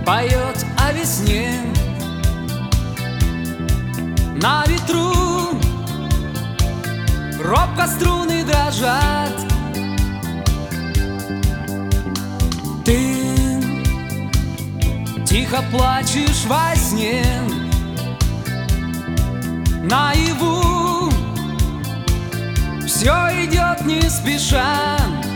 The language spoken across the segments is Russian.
поет о весне. На ветру робко струны дрожат. Ты тихо плачешь во сне. Наяву все идет не спеша.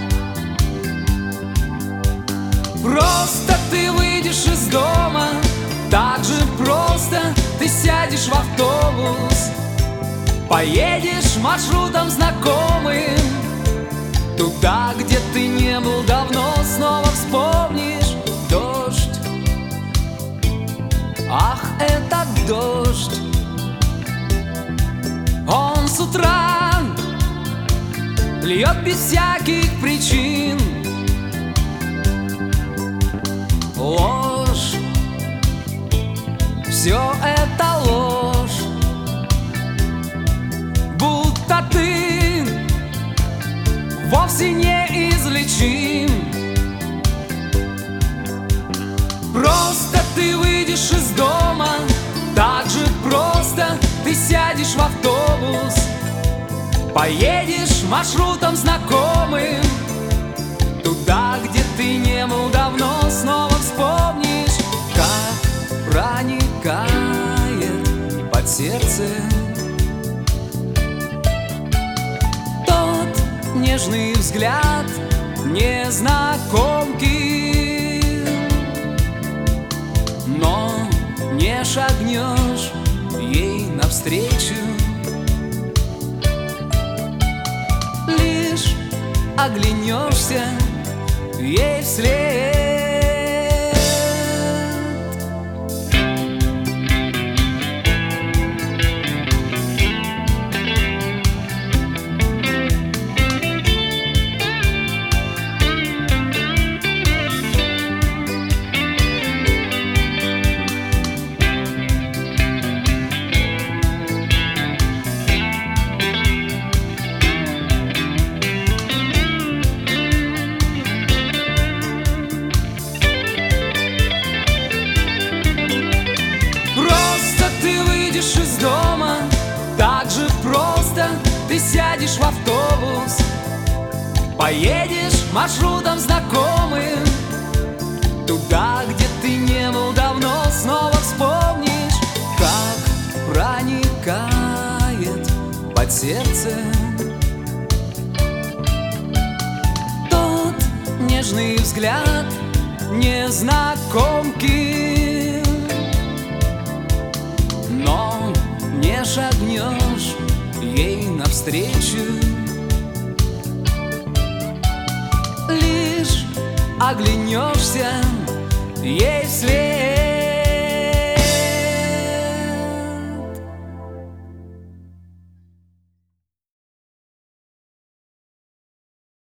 Просто ты выйдешь из дома, так же просто ты сядешь в автобус, поедешь маршрутом знакомым, туда, где ты не был давно. Снова вспомнишь дождь. Ах, этот дождь. Он с утра льет без всяких причин. Ложь, все это ложь. Будто ты вовсе не излечим. Просто ты выйдешь из дома, так же просто ты сядешь в автобус, поедешь маршрутом знакомым, туда, где ты не был давно. Снова вспомнишь, как проникает под сердце тот нежный взгляд незнакомки. Но не шагнешь ей навстречу, лишь оглянешься ей вслед. Из дома, так же просто ты сядешь в автобус, поедешь маршрутом знакомым, туда, где ты не был давно. Снова вспомнишь, как проникает под сердце тот нежный взгляд незнакомки. Но не шагнешь ей навстречу, лишь оглянешься ей